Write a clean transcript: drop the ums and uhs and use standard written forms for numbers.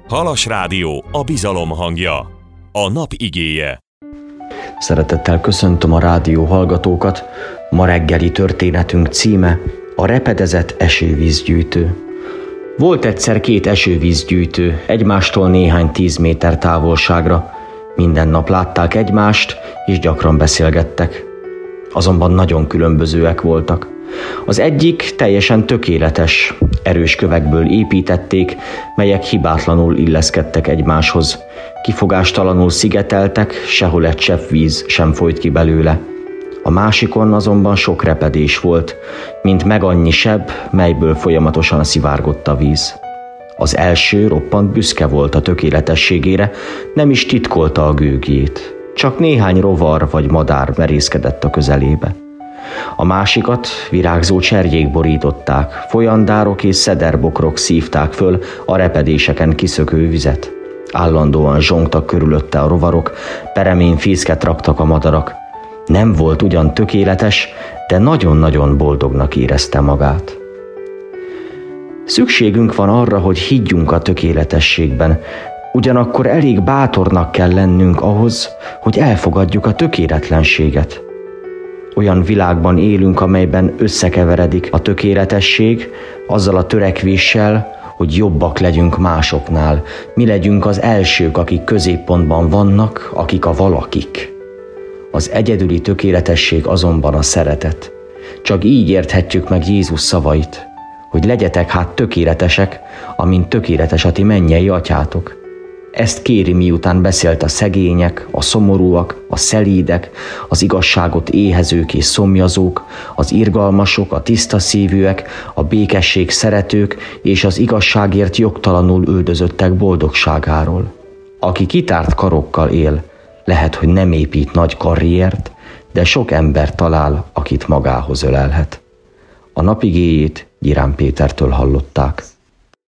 Halas Rádió, a bizalom hangja. A nap igéje. Szeretettel köszöntöm a rádió hallgatókat. Ma reggeli történetünk címe a repedezett esővízgyűjtő. Volt egyszer két esővízgyűjtő, egymástól néhány 10 méter távolságra. Minden nap látták egymást, és gyakran beszélgettek. Azonban nagyon különbözőek voltak. Az egyik teljesen tökéletes, erős kövekből építették, melyek hibátlanul illeszkedtek egymáshoz. Kifogástalanul szigeteltek, sehol egy csepp víz sem folyt ki belőle. A másikon azonban sok repedés volt, mint meg annyi seb, melyből folyamatosan szivárgott a víz. Az első roppant büszke volt a tökéletességére, nem is titkolta a gőgjét. Csak néhány rovar vagy madár merészkedett a közelébe. A másikat virágzó cserjék borították, folyandárok és szederbokrok szívták föl a repedéseken kiszökő vizet. Állandóan zsongtak körülötte a rovarok, peremén fészket raktak a madarak. Nem volt ugyan tökéletes, de nagyon-nagyon boldognak érezte magát. Szükségünk van arra, hogy higgyünk a tökéletességben, ugyanakkor elég bátornak kell lennünk ahhoz, hogy elfogadjuk a tökéletlenséget. Olyan világban élünk, amelyben összekeveredik a tökéletesség azzal a törekvéssel, hogy jobbak legyünk másoknál. Mi legyünk az elsők, akik középpontban vannak, akik a valakik. Az egyedüli tökéletesség azonban a szeretet. Csak így érthetjük meg Jézus szavait, hogy legyetek hát tökéletesek, amint tökéletes a ti mennyei atyátok. Ezt kéri, miután beszélt a szegények, a szomorúak, a szelídek, az igazságot éhezők és szomjazók, az irgalmasok, a tiszta szívűek, a békesség szeretők és az igazságért jogtalanul üldözöttek boldogságáról. Aki kitárt karokkal él, lehet, hogy nem épít nagy karriert, de sok ember talál, akit magához ölelhet. A napigéjét Gyirám Pétertől hallották.